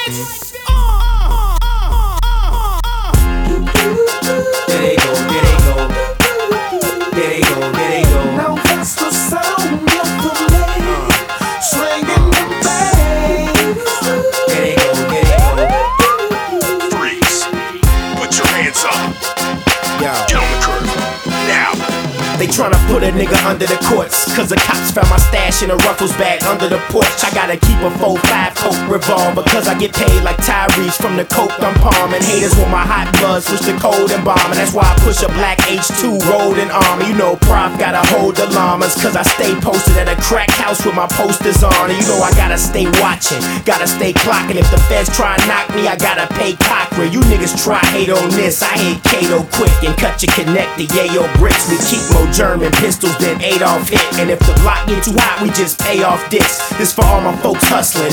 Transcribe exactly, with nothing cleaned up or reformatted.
There they go, there they go. There they go, there they go. Now that's the sound of the lady swinging the bass. There they go, there they go. Freeze. Put your hands up. Yo. Get on the curb. Now. They tryna put a nigga under the courts, cause the cops found my stash in a Ruffles bag under the porch. I gotta keep a four five Coke revolver, cause I get paid like Tyrese from the coke I'm palming. Haters want my hot blood, switch to cold and bomb, and that's why I push a black H two rolling armor. You know Prof gotta hold the llamas, cause I stay posted at a crack house with my posters on. And you know I gotta stay watching, gotta stay clocking. If the feds try and knock me, I gotta pay Cochran. You niggas try hate on this, I hate Kato quick and cut you connected. Yeah, yo bricks, we keep more German pistols than Adolf hit. And if the block get too hot, we just pay off dicks. This for all my folks hustling,